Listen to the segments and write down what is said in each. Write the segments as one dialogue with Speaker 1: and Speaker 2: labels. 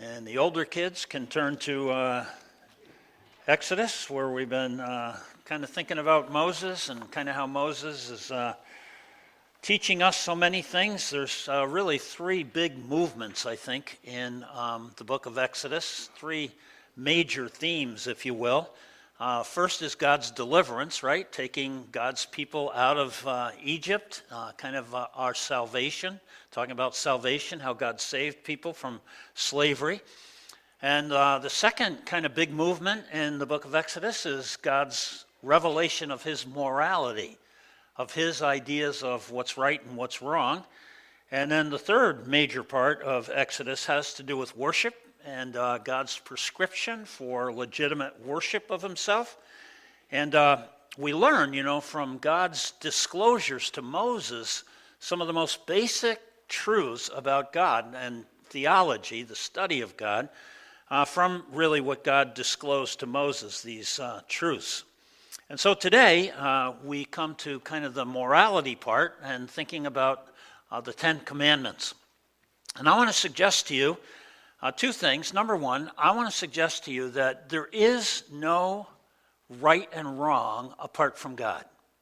Speaker 1: And the older kids can turn to Exodus, where we've been kind of thinking about Moses and kind of how Moses is teaching us so many things. There's really three big movements, I think, in the book of Exodus, three major themes, if you will. First is God's deliverance, right? Taking God's people out of Egypt, our salvation, talking about salvation, how God saved people from slavery. And the second kind of big movement in the book of Exodus is God's revelation of his morality, of his ideas of what's right and what's wrong. And then the third major part of Exodus has to do with worship and God's prescription for legitimate worship of himself. And we learn, from God's disclosures to Moses, some of the most basic truths about God and theology, the study of God, from really what God disclosed to Moses, these truths. And so today, we come to kind of the morality part and thinking about the Ten Commandments. And I want to suggest to you two things. Number one, I want to suggest to you that there is no right and wrong apart from God.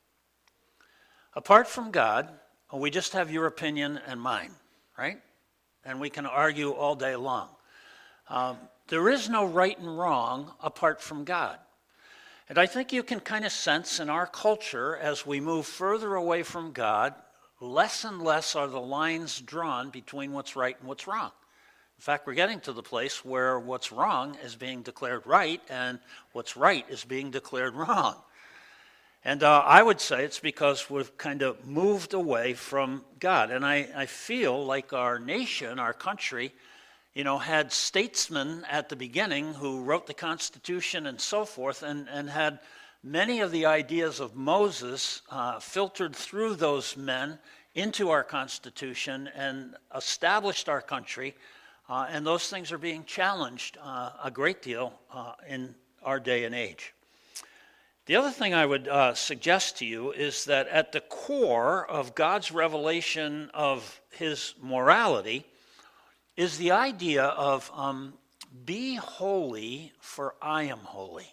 Speaker 1: Apart from God, we just have your opinion and mine, right? And we can argue all day long. There is no right and wrong apart from God. And I think you can kind of sense in our culture, as we move further away from God, less and less are the lines drawn between what's right and what's wrong. In fact, we're getting to the place where what's wrong is being declared right and what's right is being declared wrong. And I would say it's because we've kind of moved away from God. And I feel like our nation, our country, had statesmen at the beginning who wrote the Constitution and so forth, and had many of the ideas of Moses filtered through those men into our Constitution and established our country. And those things are being challenged a great deal in our day and age. The other thing I would suggest to you is that at the core of God's revelation of his morality is the idea of be holy for I am holy.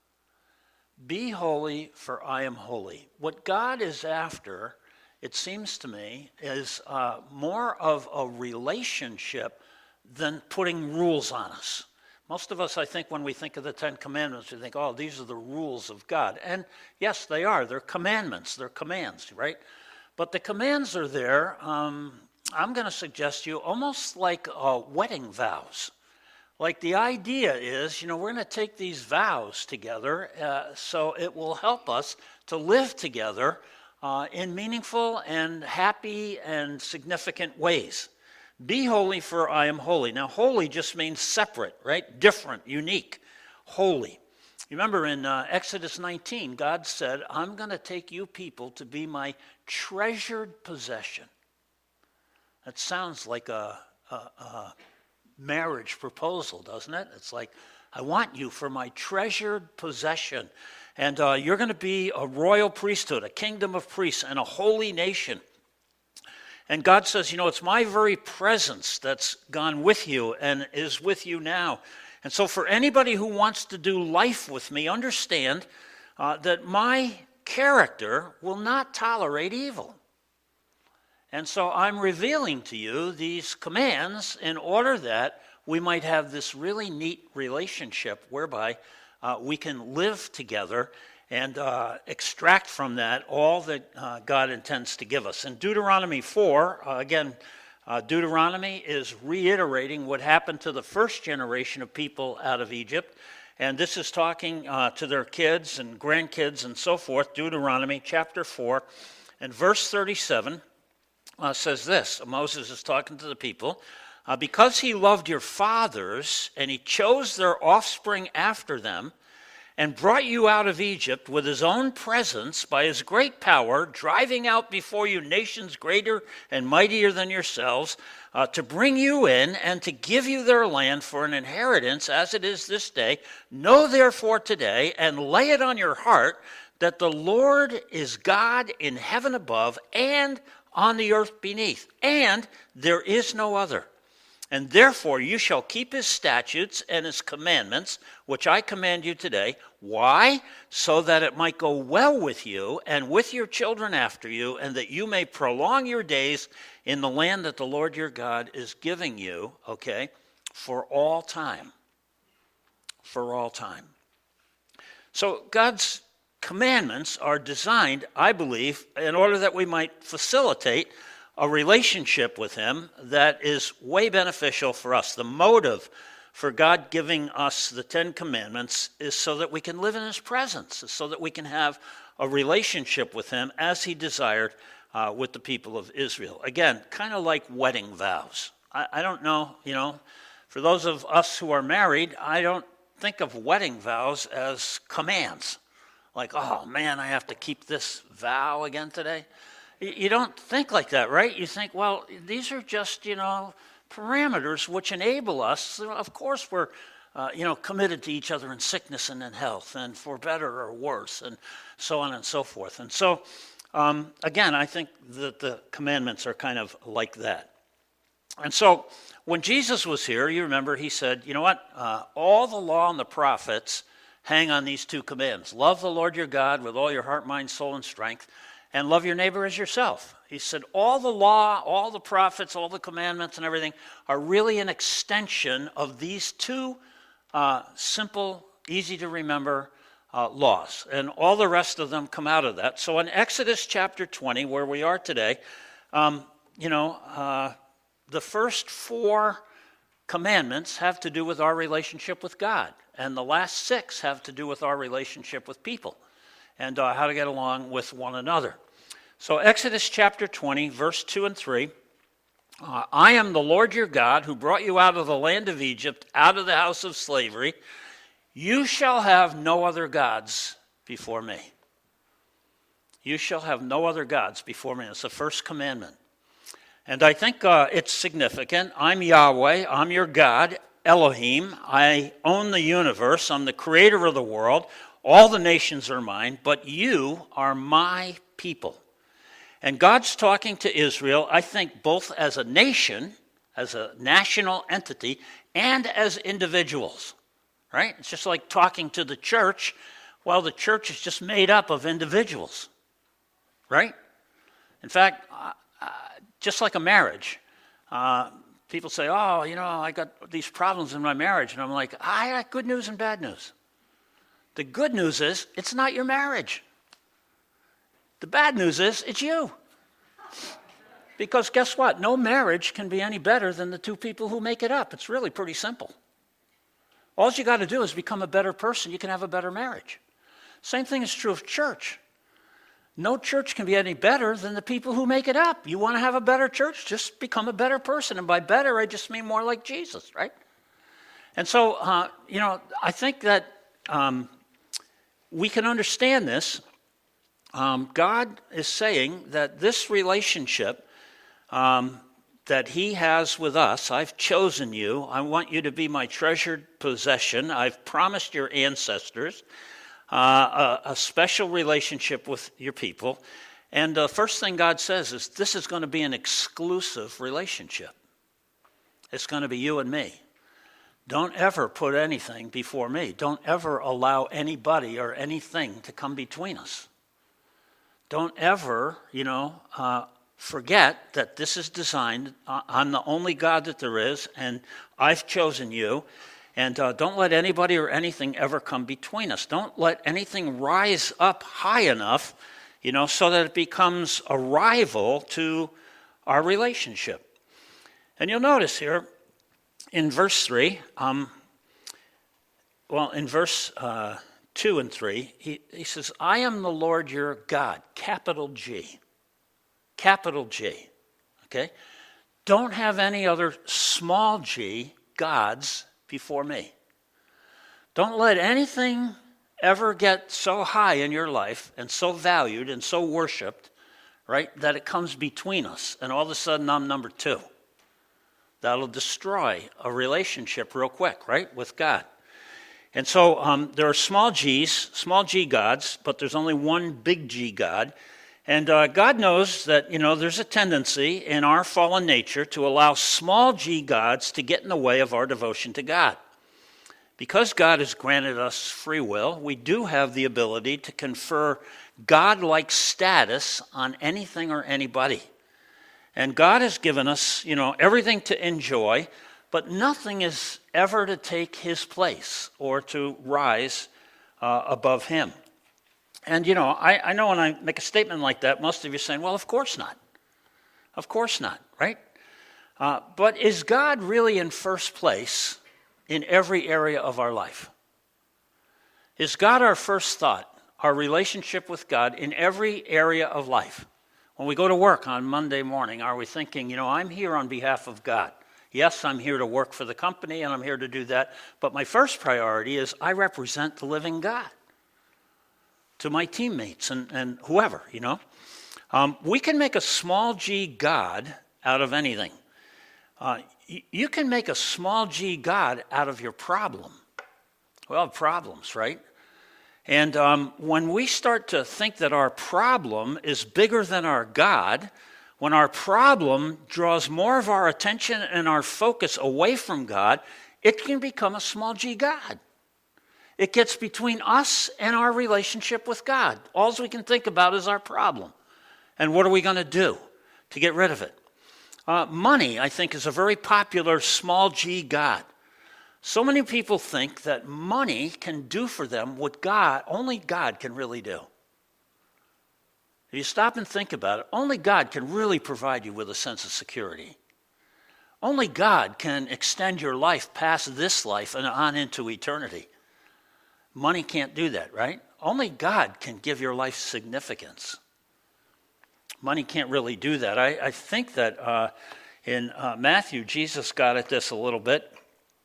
Speaker 1: Be holy for I am holy. What God is after, it seems to me, is more of a relationship than putting rules on us. Most of us, I think, when we think of the Ten Commandments, we think, oh, these are the rules of God. And yes, they are. They're commandments. They're commands, right? But the commands are there, I'm going to suggest to you, almost like wedding vows. Like the idea is, we're going to take these vows together so it will help us to live together in meaningful and happy and significant ways. Be holy for I am holy. Now, holy just means separate, right? Different, unique, holy. You remember in Exodus 19, God said, I'm going to take you people to be my treasured possession. That sounds like a marriage proposal, doesn't it? It's like, I want you for my treasured possession. And you're going to be a royal priesthood, a kingdom of priests, and a holy nation. And God says, it's my very presence that's gone with you and is with you now. And so for anybody who wants to do life with me, understand that my character will not tolerate evil. And so I'm revealing to you these commands in order that we might have this really neat relationship whereby we can live together and extract from that all that God intends to give us. In Deuteronomy 4, Deuteronomy is reiterating what happened to the first generation of people out of Egypt. And this is talking to their kids and grandkids and so forth. Deuteronomy chapter 4 and verse 37 says this. Moses is talking to the people. Because he loved your fathers and he chose their offspring after them, and brought you out of Egypt with his own presence by his great power, driving out before you nations greater and mightier than yourselves, to bring you in and to give you their land for an inheritance as it is this day. Know therefore today and lay it on your heart that the Lord is God in heaven above and on the earth beneath, and there is no other. And therefore you shall keep his statutes and his commandments, which I command you today. Why? So that it might go well with you and with your children after you, and that you may prolong your days in the land that the Lord your God is giving you, okay, for all time. For all time. So God's commandments are designed, I believe, in order that we might facilitate a relationship with him that is way beneficial for us. The motive for God giving us the Ten Commandments is so that we can live in his presence, so that we can have a relationship with him as he desired with the people of Israel. Again, kind of like wedding vows. I don't know, for those of us who are married, I don't think of wedding vows as commands. Like, oh man, I have to keep this vow again today. You don't think like that, right? You think, well, these are just, parameters which enable us. Of course, we're, committed to each other in sickness and in health, and for better or worse, and so on and so forth. And so, again, I think that the commandments are kind of like that. And so, when Jesus was here, you remember, he said, you know what? All the law and the prophets hang on these two commands. Love the Lord your God with all your heart, mind, soul, and strength, and love your neighbor as yourself. He said all the law, all the prophets, all the commandments and everything are really an extension of these two simple, easy to remember laws. And all the rest of them come out of that. So in Exodus chapter 20, where we are today, the first 4 commandments have to do with our relationship with God. And the last 6 have to do with our relationship with people and how to get along with one another. So Exodus chapter 20, verse 2 and 3, I am the Lord your God who brought you out of the land of Egypt, out of the house of slavery. You shall have no other gods before me. You shall have no other gods before me. It's the first commandment. And I think it's significant. I'm Yahweh. I'm your God, Elohim. I own the universe. I'm the creator of the world. All the nations are mine, but you are my people. And God's talking to Israel, I think, both as a nation, as a national entity, and as individuals, right? It's just like talking to the church. Well, the church is just made up of individuals, right? In fact, just like a marriage, people say, oh, I got these problems in my marriage. And I'm like, I got good news and bad news. The good news is it's not your marriage. The bad news is it's you. Because guess what? No marriage can be any better than the two people who make it up. It's really pretty simple. All you got to do is become a better person. You can have a better marriage. Same thing is true of church. No church can be any better than the people who make it up. You want to have a better church? Just become a better person. And by better, I just mean more like Jesus, right? And so, I think that we can understand this. God is saying that this relationship that he has with us, I've chosen you. I want you to be my treasured possession. I've promised your ancestors a special relationship with your people. And the first thing God says is this is going to be an exclusive relationship. It's going to be you and me. Don't ever put anything before me. Don't ever allow anybody or anything to come between us. Don't ever, forget that this is designed. I'm the only God that there is, and I've chosen you. And don't let anybody or anything ever come between us. Don't let anything rise up high enough, so that it becomes a rival to our relationship. And you'll notice here, in verse 3, in verse 2 and 3, he says, I am the Lord your God, capital G. Capital G, okay? Don't have any other small g gods before me. Don't let anything ever get so high in your life and so valued and so worshipped, right, that it comes between us and all of a sudden I'm number 2. That'll destroy a relationship real quick, right, with God. And so there are small g gods, but there's only one big G God, And God knows that, there's a tendency in our fallen nature to allow small g gods to get in the way of our devotion to God. Because God has granted us free will, we do have the ability to confer God-like status on anything or anybody. And God has given us, everything to enjoy, but nothing is ever to take his place or to rise above him. And, I know when I make a statement like that, most of you are saying, well, of course not. Of course not, right? But is God really in first place in every area of our life? Is God our first thought, our relationship with God in every area of life? When we go to work on Monday morning, are we thinking, I'm here on behalf of God? Yes, I'm here to work for the company and I'm here to do that, but my first priority is I represent the living God to my teammates and whoever, We can make a small g God out of anything. You can make a small g God out of your problem. Well, problems, right? And when we start to think that our problem is bigger than our God, when our problem draws more of our attention and our focus away from God, it can become a small g God. It gets between us and our relationship with God. All we can think about is our problem. And what are we going to do to get rid of it? Money, I think, is a very popular small g God. So many people think that money can do for them what only God can really do. If you stop and think about it, only God can really provide you with a sense of security. Only God can extend your life past this life and on into eternity. Money can't do that, right? Only God can give your life significance. Money can't really do that. I think that in Matthew, Jesus got at this a little bit.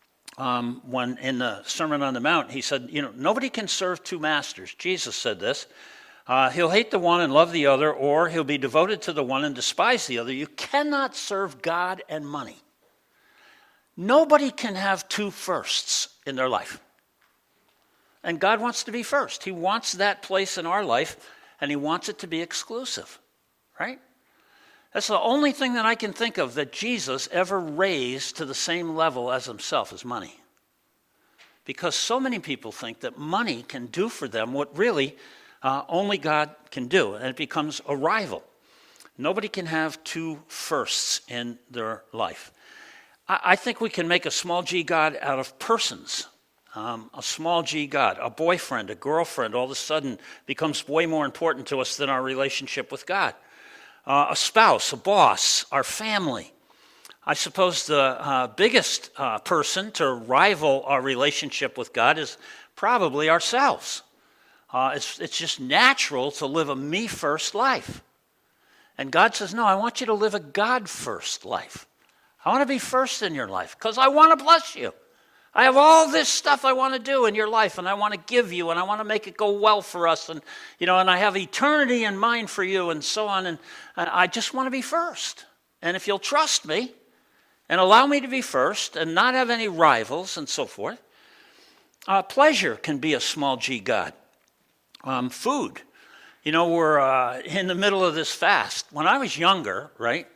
Speaker 1: When in the Sermon on the Mount, he said, nobody can serve two masters. Jesus said this. He'll hate the one and love the other, or he'll be devoted to the one and despise the other. You cannot serve God and money. Nobody can have two firsts in their life. And God wants to be first. He wants that place in our life, and he wants it to be exclusive, right? That's the only thing that I can think of that Jesus ever raised to the same level as himself, is money. Because so many people think that money can do for them what really only God can do, and it becomes a rival. Nobody can have two firsts in their life. I think we can make a small g God out of persons. A small g God, a boyfriend, a girlfriend, all of a sudden becomes way more important to us than our relationship with God. A spouse, a boss, our family. I suppose the biggest person to rival our relationship with God is probably ourselves. It's just natural to live a me-first life. And God says, no, I want you to live a God-first life. I want to be first in your life because I want to bless you. I have all this stuff I want to do in your life, and I want to give you, and I want to make it go well for us, and and I have eternity in mind for you, and so on, and I just want to be first. And if you'll trust me and allow me to be first and not have any rivals and so forth, pleasure can be a small g God. Food. We're in the middle of this fast. When I was younger, right,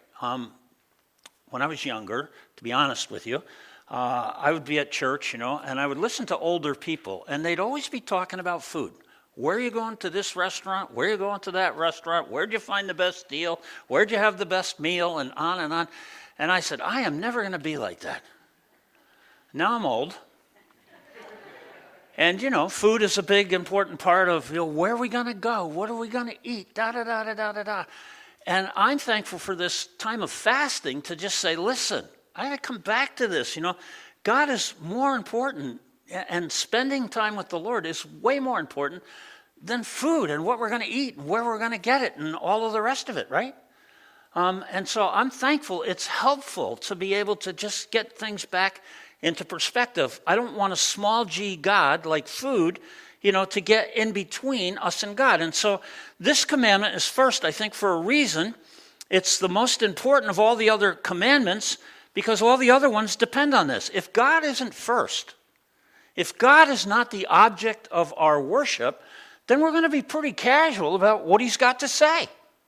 Speaker 1: to be honest with you, I would be at church, and I would listen to older people, and they'd always be talking about food. Where are you going to this restaurant? Where are you going to that restaurant? Where'd you find the best deal? Where'd you have the best meal? And on and on. And I said, I am never going to be like that. Now I'm old. And, food is a big, important part of, where are we going to go? What are we going to eat? Da-da-da-da-da-da-da. And I'm thankful for this time of fasting to just say, listen, I got to come back to this. God is more important, and spending time with the Lord is way more important than food and what we're going to eat and where we're going to get it and all of the rest of it, right? And so I'm thankful. It's helpful to be able to just get things back into perspective. I don't want a small g God like food, to get in between us and God. And so this commandment is first, I think, for a reason. It's the most important of all the other commandments, because all the other ones depend on this. If God isn't first, if God is not the object of our worship, then we're going to be pretty casual about what he's got to say.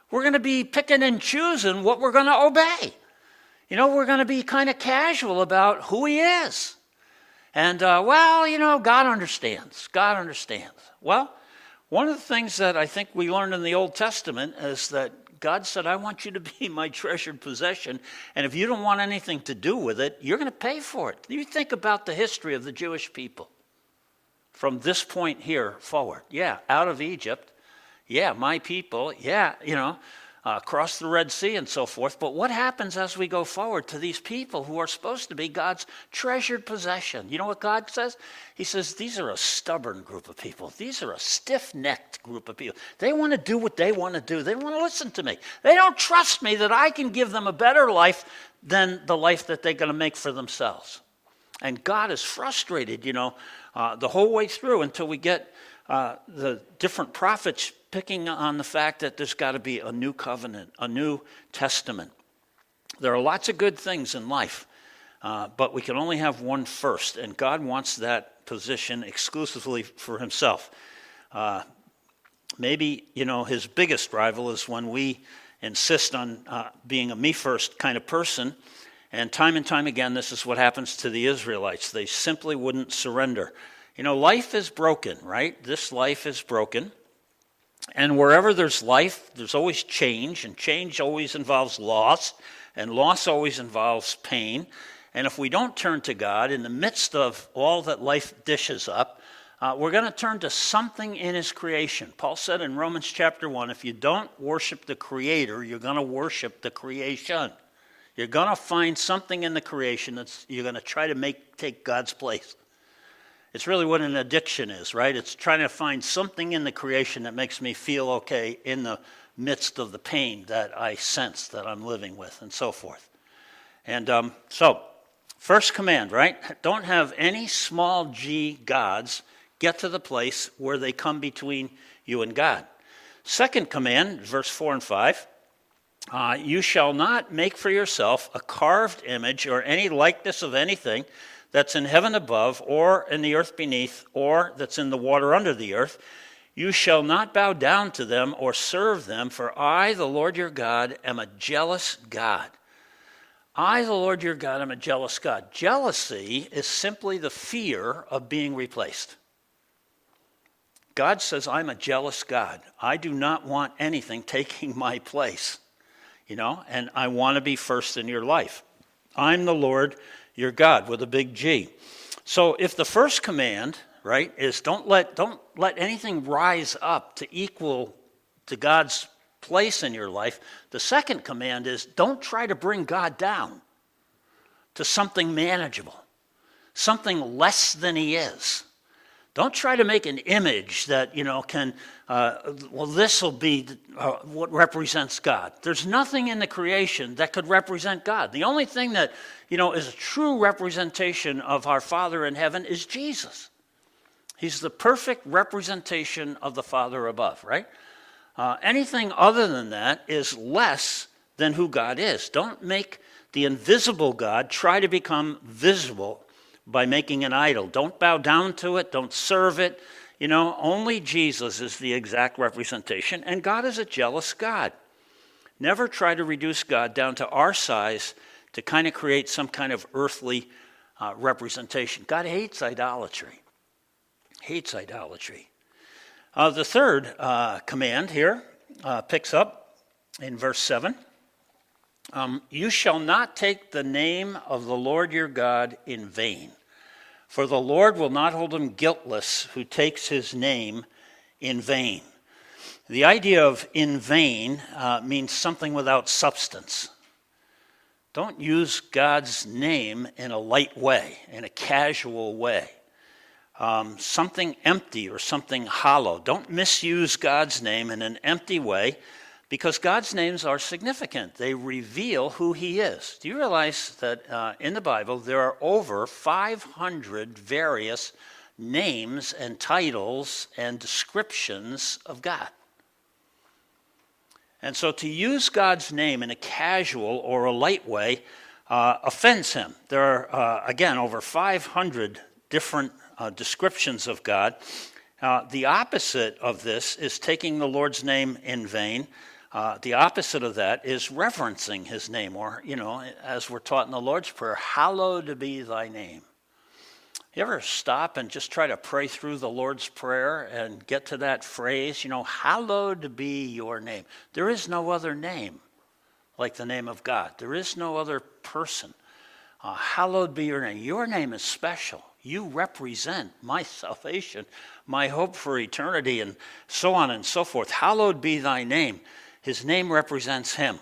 Speaker 1: We're going to be picking and choosing what we're going to obey. We're going to be kind of casual about who he is. And, God understands. God understands. Well, one of the things that I think we learned in the Old Testament is that God said, I want you to be my treasured possession, and if you don't want anything to do with it, you're going to pay for it. You think about the history of the Jewish people from this point here forward. Yeah, out of Egypt. Yeah, my people. Yeah, across the Red Sea and so forth. But what happens as we go forward to these people who are supposed to be God's treasured possession? You know what God says? He says, these are a stubborn group of people. These are a stiff-necked group of people. They want to do what they want to do. They want to listen to me. They don't trust me that I can give them a better life than the life that they're going to make for themselves. And God is frustrated, the whole way through until we get the different prophets picking on the fact that there's got to be a new covenant, a new testament. There are lots of good things in life, but we can only have one first, and God wants that position exclusively for himself. Maybe, his biggest rival is when we insist on being a me-first kind of person, and time again, this is what happens to the Israelites. They simply wouldn't surrender. Life is broken, right? This life is broken. And wherever there's life, there's always change, and change always involves loss, and loss always involves pain. And if we don't turn to God in the midst of all that life dishes up, we're going to turn to something in his creation. Paul said in Romans chapter 1, if you don't worship the Creator, you're going to worship the creation. You're going to find something in the creation that you're going to try to take God's place. It's really what an addiction is, right? It's trying to find something in the creation that makes me feel okay in the midst of the pain that I sense that I'm living with, and so forth. And so, first command, right? Don't have any small g gods get to the place where they come between you and God. Second command, verse 4 and 5, you shall not make for yourself a carved image or any likeness of anything that's in heaven above, or in the earth beneath, or that's in the water under the earth. You shall not bow down to them or serve them, for I, the Lord your God, am a jealous God. I, the Lord your God, am a jealous God. Jealousy is simply the fear of being replaced. God says, I'm a jealous God. I do not want anything taking my place, and I want to be first in your life. I'm the Lord your God, with a big G. So if the first command, right, is don't let anything rise up to equal to God's place in your life, the second command is don't try to bring God down to something manageable, something less than he is. Don't try to make an image that, this will be what represents God. There's nothing in the creation that could represent God. The only thing that, is a true representation of our Father in heaven is Jesus. He's the perfect representation of the Father above, right? Anything other than that is less than who God is. Don't make the invisible God try to become visible by making an idol. Don't bow down to it. Don't serve it. Only Jesus is the exact representation, and God is a jealous God. Never try to reduce God down to our size to kind of create some kind of earthly representation. God hates idolatry. Hates idolatry. The third command here picks up in verse 7. You shall not take the name of the Lord your God in vain, for the Lord will not hold him guiltless who takes his name in vain. The idea of in vain means something without substance. Don't use God's name in a light way, in a casual way. Something empty or something hollow. Don't misuse God's name in an empty way, because God's names are significant. They reveal who he is. Do you realize that in the Bible there are over 500 various names and titles and descriptions of God? And so to use God's name in a casual or a light way offends him. There are, again, over 500 different descriptions of God. The opposite of this is taking the Lord's name in vain. The opposite of that is reverencing his name, or, as we're taught in the Lord's Prayer, hallowed be thy name. You ever stop and just try to pray through the Lord's Prayer and get to that phrase, hallowed be your name. There is no other name like the name of God. There is no other person. Hallowed be your name. Your name is special. You represent my salvation, my hope for eternity, and so on and so forth. Hallowed be thy name. His name represents him.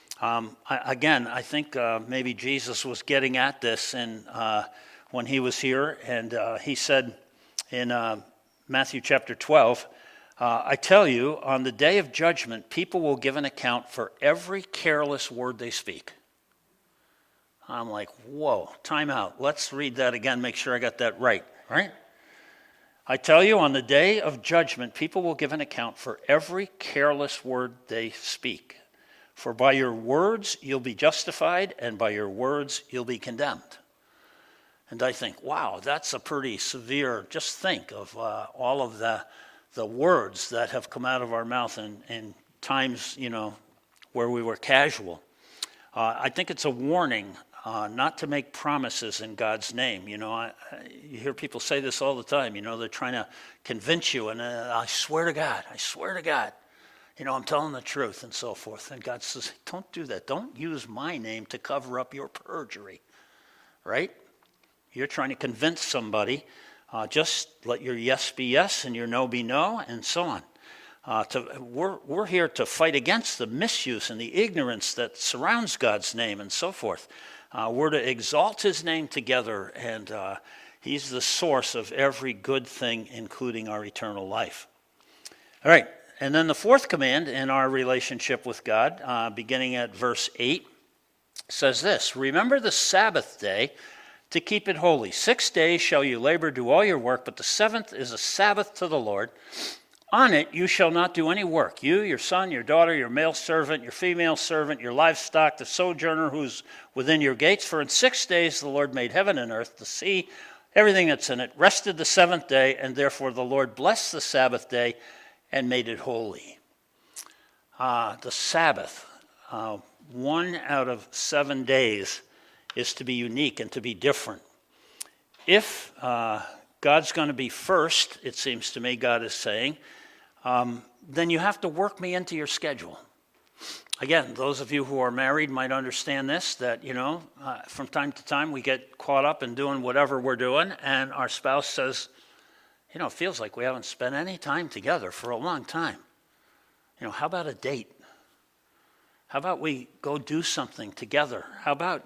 Speaker 1: I think maybe Jesus was getting at this when he was here, and he said in Matthew chapter 12, I tell you, on the day of judgment, people will give an account for every careless word they speak. I'm like, whoa, time out. Let's read that again, make sure I got that right? I tell you, on the day of judgment, people will give an account for every careless word they speak. For by your words you'll be justified, and by your words you'll be condemned. And I think, wow, that's a pretty severe, just think of all of the words that have come out of our mouth in times, where we were casual. I think it's a warning not to make promises in God's name. You hear people say this all the time. They're trying to convince you, and I swear to God, I'm telling the truth and so forth. And God says, don't do that. Don't use my name to cover up your perjury, right? You're trying to convince somebody. Just let your yes be yes and your no be no, and so on. We're here to fight against the misuse and the ignorance that surrounds God's name and so forth. We're to exalt his name together, and he's the source of every good thing, including our eternal life. All right, and then the fourth command in our relationship with God, beginning at verse 8, says this: remember the Sabbath day to keep it holy. 6 days shall you labor, do all your work, but the seventh is a Sabbath to the Lord. On it you shall not do any work. You, your son, your daughter, your male servant, your female servant, your livestock, the sojourner who's within your gates. For in 6 days the Lord made heaven and earth, the sea, everything that's in it, rested the seventh day, and therefore the Lord blessed the Sabbath day and made it holy. The Sabbath, 1 out of 7 days, is to be unique and to be different. If God's going to be first, it seems to me God is saying, then you have to work me into your schedule. Again, those of you who are married might understand this, that, from time to time we get caught up in doing whatever we're doing, and our spouse says, it feels like we haven't spent any time together for a long time. How about a date? How about we go do something together? How about,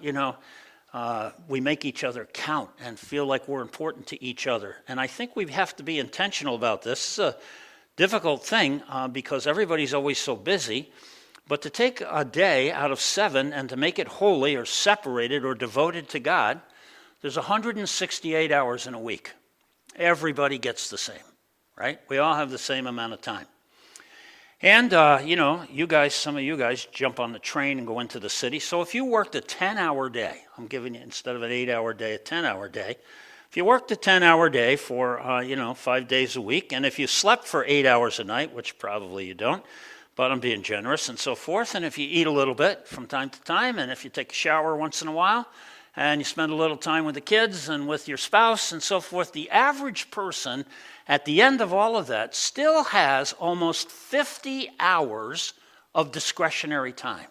Speaker 1: we make each other count and feel like we're important to each other? And I think we have to be intentional about this. It's a difficult thing because everybody's always so busy. But to take a day out of 7 and to make it holy or separated or devoted to God, there's 168 hours in a week. Everybody gets the same, right? We all have the same amount of time. And, you guys, some of you guys jump on the train and go into the city. So if you worked a 10-hour day, I'm giving you, instead of an 8-hour day, a 10-hour day. If you worked a 10-hour day for, 5 days a week, and if you slept for 8 hours a night, which probably you don't, but I'm being generous and so forth, and if you eat a little bit from time to time, and if you take a shower once in a while, and you spend a little time with the kids and with your spouse and so forth, the average person at the end of all of that still has almost 50 hours of discretionary time.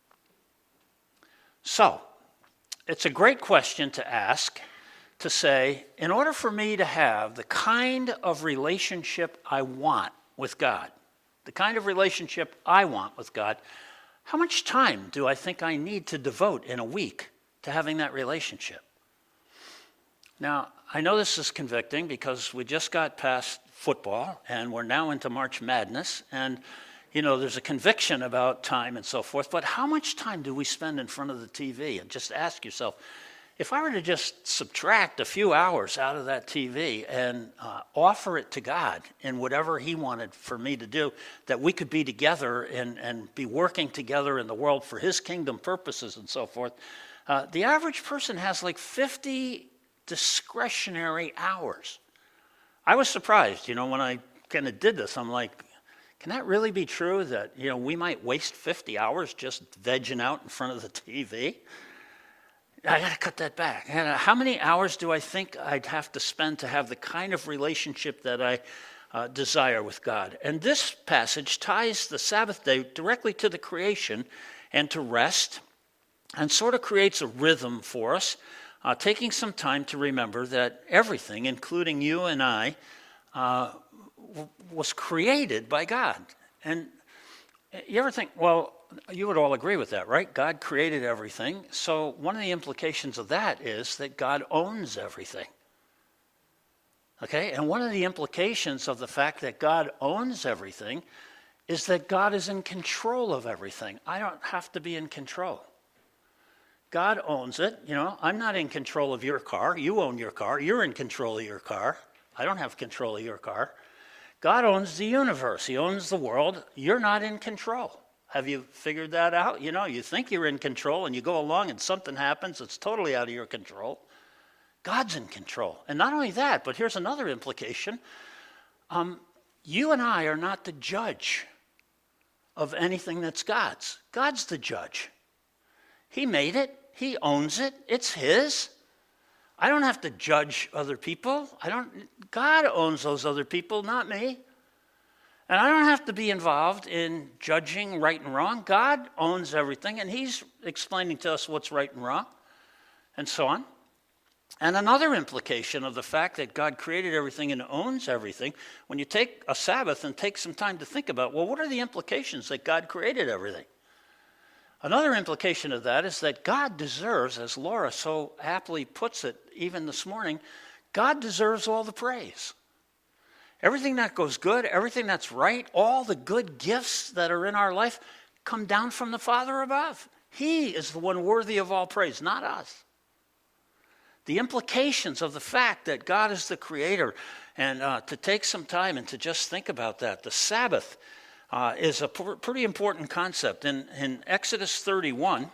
Speaker 1: So, it's a great question to ask, to say, in order for me to have the kind of relationship I want with God, the kind of relationship I want with God, how much time do I think I need to devote in a week to having that relationship? Now, I know this is convicting because we just got past football and we're now into March Madness, and there's a conviction about time and so forth, but how much time do we spend in front of the TV? And just ask yourself, if I were to just subtract a few hours out of that TV and offer it to God in whatever he wanted for me to do, that we could be together and be working together in the world for his kingdom purposes and so forth, the average person has like 50 discretionary hours. I was surprised, when I kind of did this. I'm like, Can that really be true that, we might waste 50 hours just vegging out in front of the TV? I got to cut that back. And how many hours do I think I'd have to spend to have the kind of relationship that I desire with God? And this passage ties the Sabbath day directly to the creation and to rest, and sort of creates a rhythm for us, taking some time to remember that everything, including you and I, was created by God. And you ever think, well, you would all agree with that, right? God created everything. So one of the implications of that is that God owns everything. Okay? And one of the implications of the fact that God owns everything is that God is in control of everything. I don't have to be in control. God owns it. I'm not in control of your car. You own your car. You're in control of your car. I don't have control of your car. God owns the universe. He owns the world. You're not in control. Have you figured that out? You think you're in control and you go along and something happens that's totally out of your control. God's in control. And not only that, but here's another implication. You and I are not the judge of anything that's God's. God's the judge. He made it. He owns it. It's his. I don't have to judge other people. God owns those other people, not me. And I don't have to be involved in judging right and wrong. God owns everything, and he's explaining to us what's right and wrong, and so on. And another implication of the fact that God created everything and owns everything, when you take a Sabbath and take some time to think about, well, what are the implications that God created everything? Another implication of that is that God deserves, as Laura so aptly puts it even this morning, God deserves all the praise. Everything that goes good, everything that's right, all the good gifts that are in our life come down from the Father above. He is the one worthy of all praise, not us. The implications of the fact that God is the creator, and to take some time and to just think about that. The Sabbath is a pretty important concept. In Exodus 31,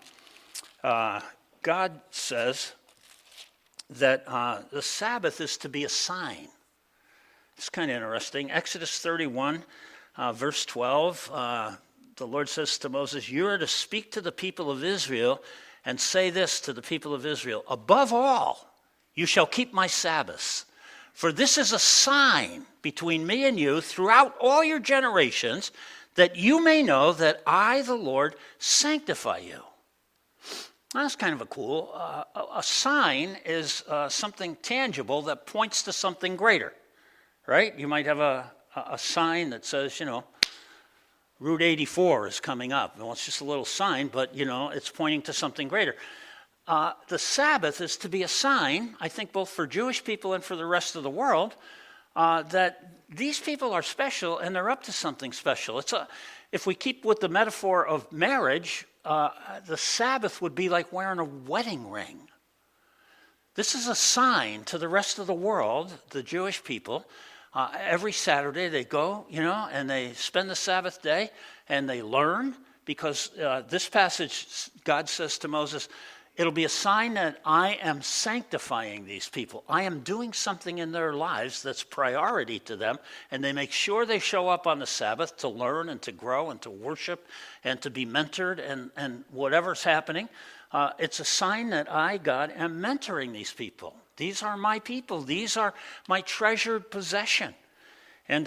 Speaker 1: God says that the Sabbath is to be a sign. It's kind of interesting. Exodus 31, verse 12, the Lord says to Moses, "You are to speak to the people of Israel and say this to the people of Israel, above all, you shall keep my Sabbaths. For this is a sign between me and you throughout all your generations, that you may know that I, the Lord, sanctify you." That's kind of a cool. A sign is something tangible that points to something greater, right? You might have a sign that says, Route 84 is coming up. Well, it's just a little sign, but, it's pointing to something greater. The Sabbath is to be a sign, I think, both for Jewish people and for the rest of the world, that these people are special and they're up to something special. If we keep with the metaphor of marriage, the Sabbath would be like wearing a wedding ring. This is a sign to the rest of the world, the Jewish people. Every Saturday they go, and they spend the Sabbath day and they learn, because this passage, God says to Moses, it'll be a sign that I am sanctifying these people. I am doing something in their lives that's priority to them, and they make sure they show up on the Sabbath to learn and to grow and to worship and to be mentored and whatever's happening. It's a sign that I, God, am mentoring these people. These are my people. These are my treasured possession. And,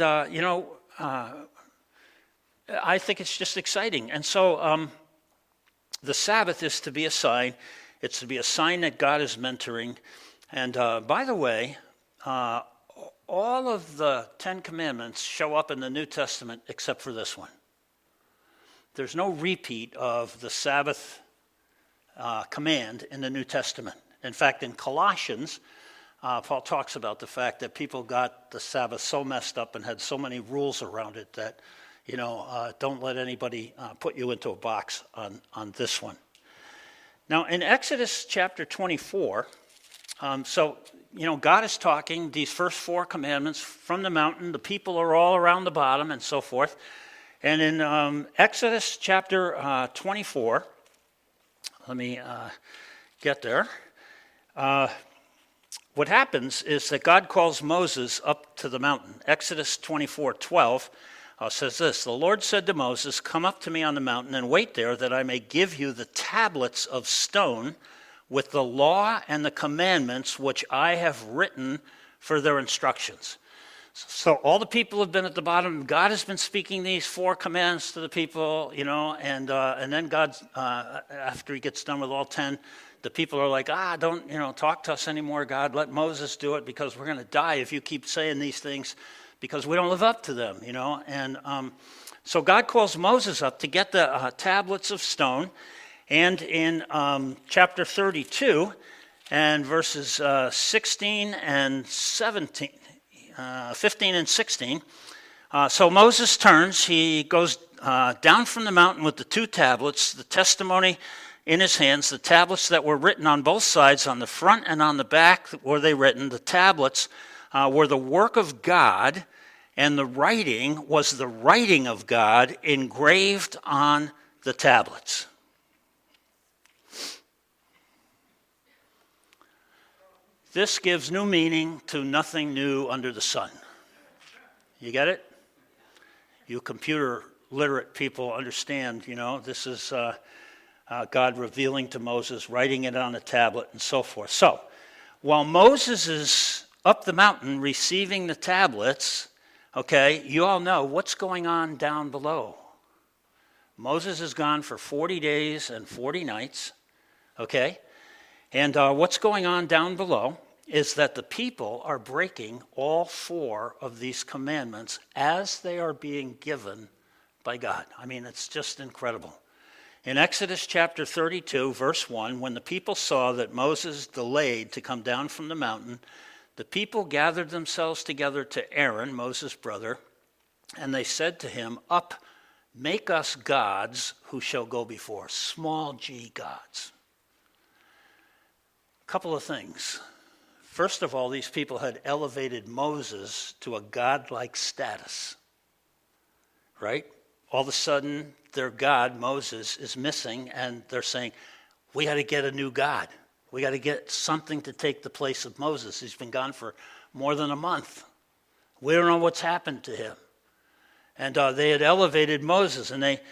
Speaker 1: I think it's just exciting. And so the Sabbath is to be a sign. It's to be a sign that God is mentoring. And by the way, all of the 10 Commandments show up in the New Testament except for this one. There's no repeat of the Sabbath command in the New Testament. In fact, in Colossians, Paul talks about the fact that people got the Sabbath so messed up and had so many rules around it that, don't let anybody put you into a box on this one. Now, in Exodus chapter 24, God is talking these first 4 commandments from the mountain. The people are all around the bottom and so forth. And in Exodus chapter 24, let me get there. What happens is that God calls Moses up to the mountain. Exodus 24:12. says this, "The Lord said to Moses, 'Come up to me on the mountain and wait there, that I may give you the tablets of stone with the law and the commandments which I have written for their instructions.'" So all the people have been at the bottom. God has been speaking these 4 commands to the people, and then God, after he gets done with all 10, the people are like, don't, talk to us anymore, God. Let Moses do it, because we're going to die if you keep saying these things, because we don't live up to them, And so God calls Moses up to get the tablets of stone. And in chapter 32 and verses 16 and 17, 15 and 16. So Moses turns, he goes down from the mountain with the 2 tablets, the testimony in his hands, the tablets that were written on both sides, on the front and on the back were they written. The tablets were the work of God, and the writing was the writing of God engraved on the tablets. This gives new meaning to nothing new under the sun. You get it? You computer literate people understand, this is God revealing to Moses, writing it on a tablet, and so forth. So, while Moses is up the mountain receiving the tablets, okay, you all know what's going on down below. Moses is gone for 40 days and 40 nights, okay? And what's going on down below is that the people are breaking all 4 of these commandments as they are being given by God. I mean, it's just incredible. In Exodus chapter 32, verse 1, when the people saw that Moses delayed to come down from the mountain, the people gathered themselves together to Aaron, Moses' brother, and they said to him, "Up, make us gods who shall go before us," small g gods. A couple of things. First of all, these people had elevated Moses to a godlike status, right? All of a sudden, their God, Moses, is missing, and they're saying, we got to get a new God. We got to get something to take the place of Moses. He's been gone for more than a month. We don't know what's happened to him. And they had elevated Moses, and they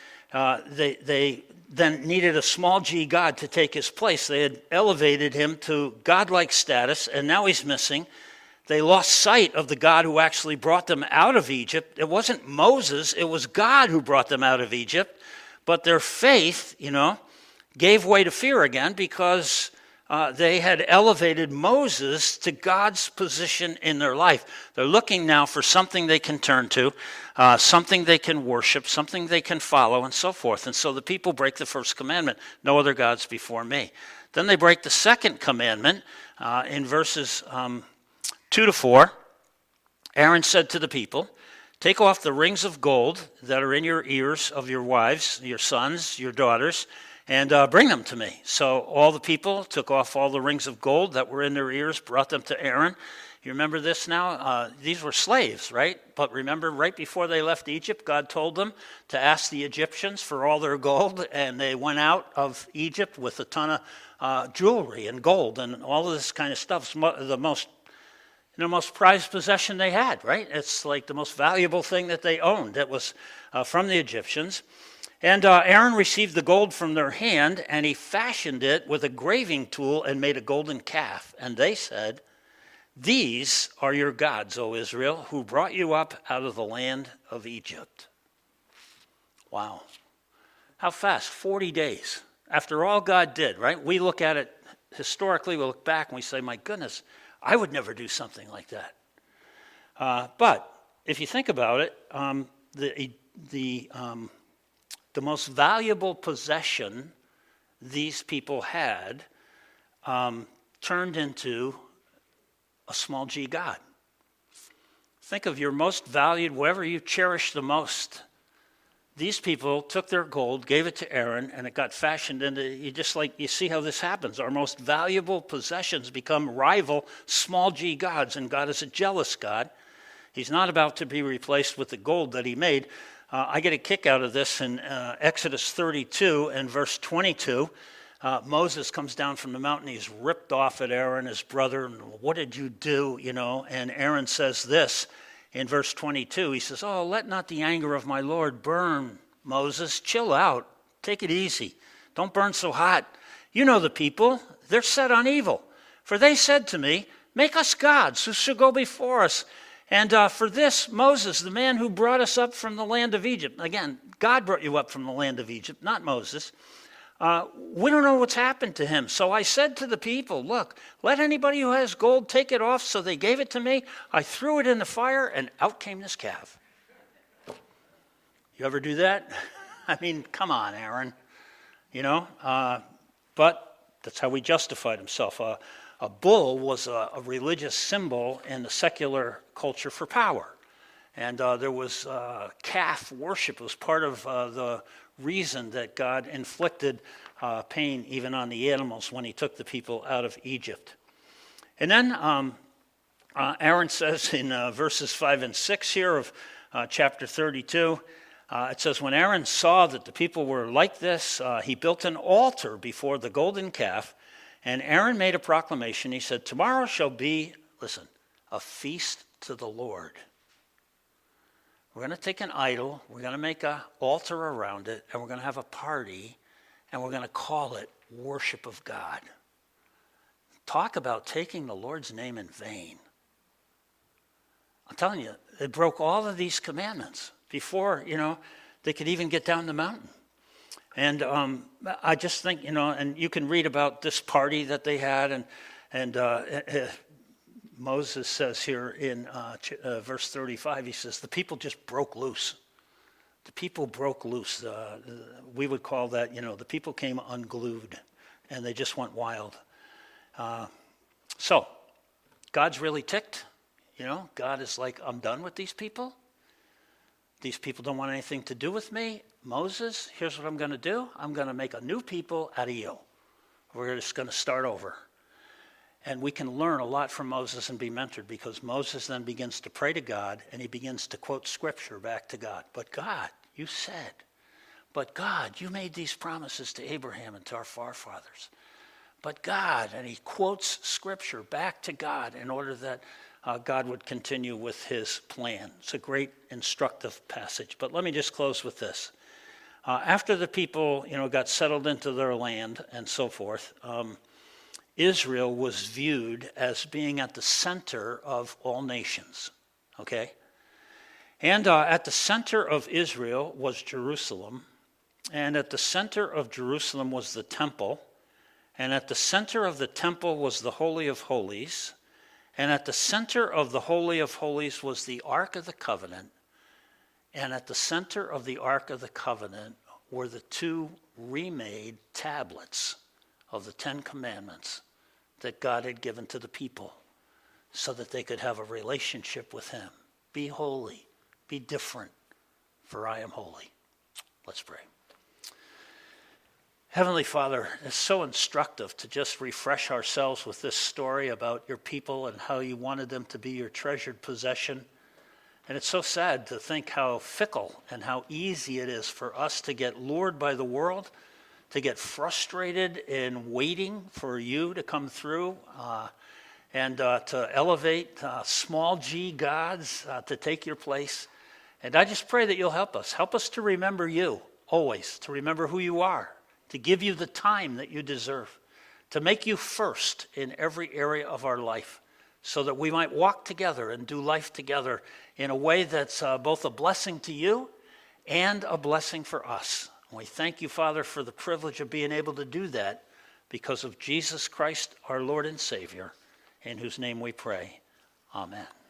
Speaker 1: then needed a small g God to take his place. They had elevated him to godlike status, and now he's missing. They lost sight of the God who actually brought them out of Egypt. It wasn't Moses, it was God who brought them out of Egypt. But their faith, gave way to fear again, because they had elevated Moses to God's position in their life. They're looking now for something they can turn to, something they can worship, something they can follow, and so forth. And so the people break the first commandment, no other gods before me. Then they break the second commandment in verses 2 to 4. Aaron said to the people, "Take off the rings of gold that are in your ears of your wives, your sons, your daughters, and bring them to me." So all the people took off all the rings of gold that were in their ears, brought them to Aaron. You remember this now? These were slaves, right? But remember, right before they left Egypt, God told them to ask the Egyptians for all their gold, and they went out of Egypt with a ton of jewelry and gold and all of this kind of stuff. It's the most prized possession they had, right? It's like the most valuable thing that they owned. It was from the Egyptians. And Aaron received the gold from their hand, and he fashioned it with a graving tool and made a golden calf. And they said, "These are your gods, O Israel, who brought you up out of the land of Egypt." Wow. How fast? 40 days. After all God did, right? We look at it historically, we look back and we say, my goodness, I would never do something like that. But if you think about it, the most valuable possession these people had turned into a small g God. Think of your most valued, whatever you cherish the most. These people took their gold, gave it to Aaron, and it got fashioned into, you see how this happens. Our most valuable possessions become rival small g gods, and God is a jealous God. He's not about to be replaced with the gold that he made. I get a kick out of this in Exodus 32 and verse 22. Moses comes down from the mountain. He's ripped off at Aaron, his brother. And what did you do? And Aaron says this in verse 22, he says, "Oh, let not the anger of my Lord burn, Moses. Chill out. Take it easy. Don't burn so hot. You know the people. They're set on evil. For they said to me, 'Make us gods who shall go before us.' And for this, Moses, the man who brought us up from the land of Egypt," again, God brought you up from the land of Egypt, not Moses, "we don't know what's happened to him. So I said to the people, 'Look, let anybody who has gold take it off.' So they gave it to me. I threw it in the fire, and out came this calf." You ever do that? I mean, come on, Aaron. But that's how he justified himself. A bull was a religious symbol in the secular culture for power. And there was calf worship. It was part of the reason that God inflicted pain even on the animals when he took the people out of Egypt. And then Aaron says in verses 5 and 6 here of chapter 32, it says, "When Aaron saw that the people were like this, he built an altar before the golden calf, and Aaron made a proclamation. He said, 'Tomorrow shall be,'" listen, "a feast to the Lord. We're going to take an idol, we're going to make an altar around it, and we're going to have a party, and we're going to call it worship of God." Talk about taking the Lord's name in vain. I'm telling you, they broke all of these commandments before, they could even get down the mountain. And I just think, and you can read about this party that they had, and Moses says here in verse 35, he says, the people just broke loose. The people broke loose. We would call that, the people came unglued, and they just went wild. So, God's really ticked. God is like, I'm done with these people. These people don't want anything to do with me. Moses, here's what I'm going to do. I'm going to make a new people out of you. We're just going to start over. And we can learn a lot from Moses and be mentored, because Moses then begins to pray to God, and he begins to quote scripture back to God. But God, you said. But God, you made these promises to Abraham and to our forefathers. But God, and he quotes scripture back to God in order that God would continue with his plan. It's a great instructive passage. But let me just close with this. After the people, got settled into their land and so forth, Israel was viewed as being at the center of all nations. Okay? And at the center of Israel was Jerusalem. And at the center of Jerusalem was the temple. And at the center of the temple was the Holy of Holies. And at the center of the Holy of Holies was the Ark of the Covenant. And at the center of the Ark of the Covenant were the two remade tablets of the Ten Commandments that God had given to the people so that they could have a relationship with him. Be holy, be different, for I am holy. Let's pray. Heavenly Father, it's so instructive to just refresh ourselves with this story about your people and how you wanted them to be your treasured possession. And it's so sad to think how fickle and how easy it is for us to get lured by the world, to get frustrated in waiting for you to come through, and to elevate small g gods to take your place. And I just pray that you'll help us. Help us to remember you always, to remember who you are, to give you the time that you deserve, to make you first in every area of our life, so that we might walk together and do life together in a way that's both a blessing to you and a blessing for us. And we thank you, Father, for the privilege of being able to do that because of Jesus Christ, our Lord and Savior, in whose name we pray. Amen.